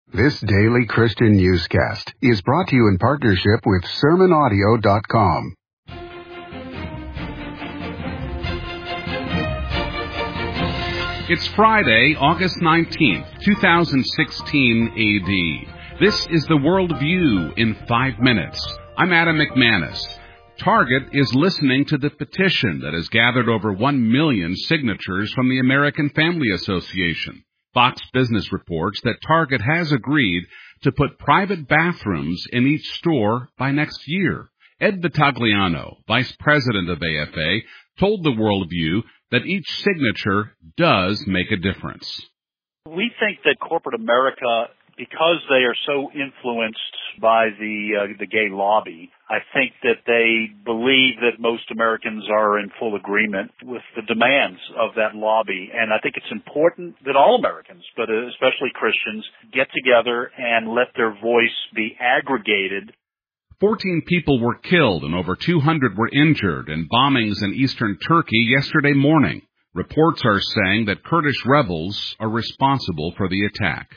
This daily Christian newscast is brought to you in partnership with SermonAudio.com. It's Friday, August 19th, 2016 AD. This is the World View in 5 minutes. I'm Adam McManus. Target is listening to the petition that has gathered over 1 million signatures from the American Family Association. Fox Business reports that Target has agreed to put private bathrooms in each store by next year. Ed Vitagliano, vice president of AFA, told the Worldview that each signature does make a difference. We think that corporate America, because they are so influenced by the gay lobby, I think that they believe that most Americans are in full agreement with the demands of that lobby. And I think it's important that all Americans, but especially Christians, get together and let their voice be aggregated. 14 people were killed and over 200 were injured in bombings in eastern Turkey yesterday morning. Reports are saying that Kurdish rebels are responsible for the attack.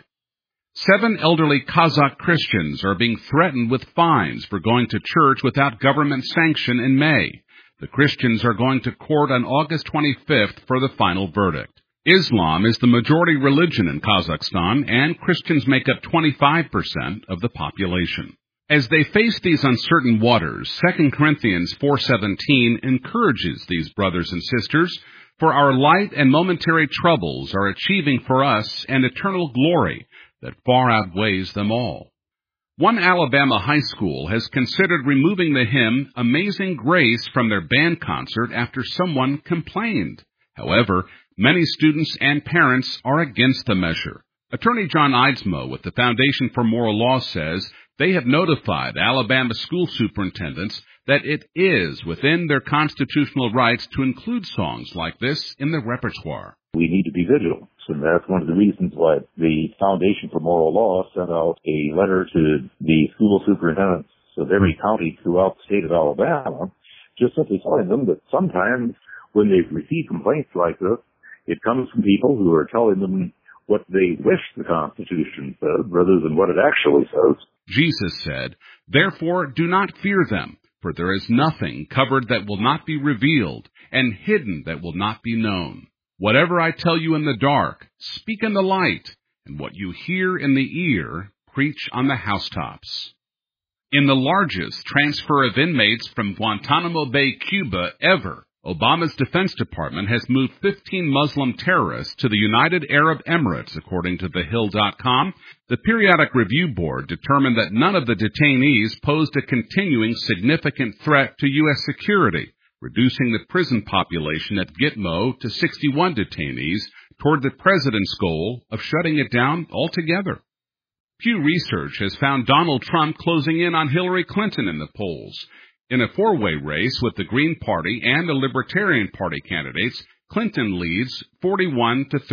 7 elderly Kazakh Christians are being threatened with fines for going to church without government sanction in May. The Christians are going to court on August 25th for the final verdict. Islam is the majority religion in Kazakhstan, and Christians make up 25% of the population. As they face these uncertain waters, 2 Corinthians 4:17 encourages these brothers and sisters, "For our light and momentary troubles are achieving for us an eternal glory that far outweighs them all." One Alabama high school has considered removing the hymn Amazing Grace from their band concert after someone complained. However, many students and parents are against the measure. Attorney John Eidsmoe with the Foundation for Moral Law says they have notified Alabama school superintendents that it is within their constitutional rights to include songs like this in their repertoire. We need to be vigilant, and that's one of the reasons why the Foundation for Moral Law sent out a letter to the school superintendents of every county throughout the state of Alabama, just simply telling them that sometimes when they receive complaints like this, it comes from people who are telling them what they wish the Constitution said rather than what it actually says. Jesus said, "Therefore do not fear them, for there is nothing covered that will not be revealed, and hidden that will not be known. Whatever I tell you in the dark, speak in the light, and what you hear in the ear, preach on the housetops." In the largest transfer of inmates from Guantanamo Bay, Cuba, ever, Obama's Defense Department has moved 15 Muslim terrorists to the United Arab Emirates, according to TheHill.com. The Periodic Review Board determined that none of the detainees posed a continuing significant threat to U.S. security, reducing the prison population at Gitmo to 61 detainees toward the president's goal of shutting it down altogether. Pew Research has found Donald Trump closing in on Hillary Clinton in the polls. In a 4-way race with the Green Party and the Libertarian Party candidates, Clinton leads 41 to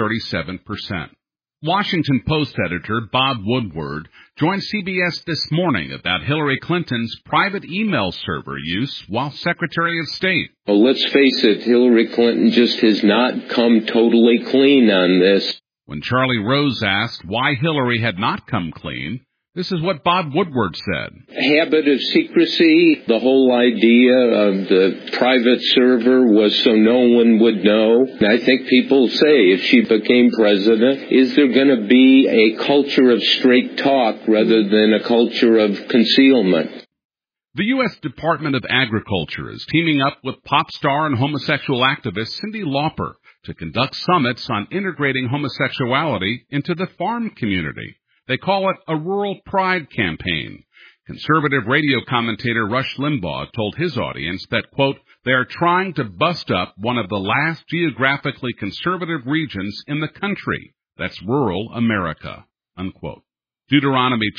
37%. Washington Post editor Bob Woodward joined CBS this morning about Hillary Clinton's private email server use while Secretary of State. Well, let's face it, Hillary Clinton just has not come totally clean on this. When Charlie Rose asked why Hillary had not come clean, this is what Bob Woodward said. Habit of secrecy. The whole idea of the private server was so no one would know. I think people say if she became president, is there going to be a culture of straight talk rather than a culture of concealment? The U.S. Department of Agriculture is teaming up with pop star and homosexual activist Cyndi Lauper to conduct summits on integrating homosexuality into the farm community. They call it a Rural Pride campaign. Conservative radio commentator Rush Limbaugh told his audience that, quote, they are trying to bust up one of the last geographically conservative regions in the country. That's rural America, unquote. Deuteronomy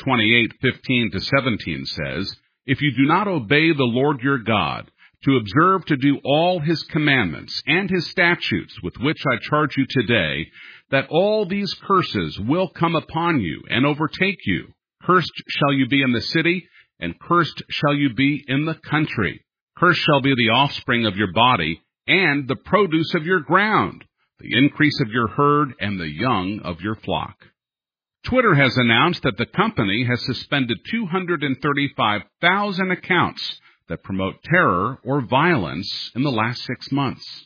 28:15-17 says, "If you do not obey the Lord your God, to observe to do all his commandments and his statutes with which I charge you today, that all these curses will come upon you and overtake you. Cursed shall you be in the city, and cursed shall you be in the country. Cursed shall be the offspring of your body, and the produce of your ground, the increase of your herd, and the young of your flock." Twitter has announced that the company has suspended 235,000 accounts that promote terror or violence in the last 6 months.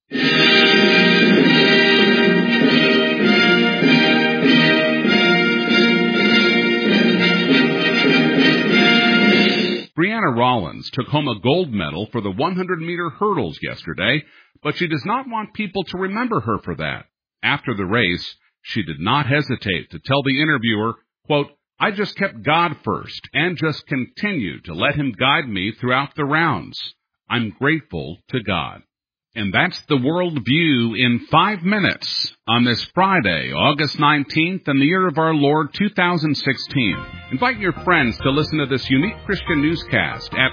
Brianna Rollins took home a gold medal for the 100-meter hurdles yesterday, but she does not want people to remember her for that. After the race, she did not hesitate to tell the interviewer, quote, "I just kept God first and just continued to let him guide me throughout the rounds. I'm grateful to God." And that's the World View in 5 minutes on this Friday, August 19th, in the year of our Lord 2016. Invite your friends to listen to this unique Christian newscast at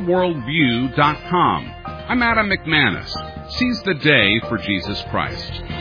theworldview.com. I'm Adam McManus. Seize the day for Jesus Christ.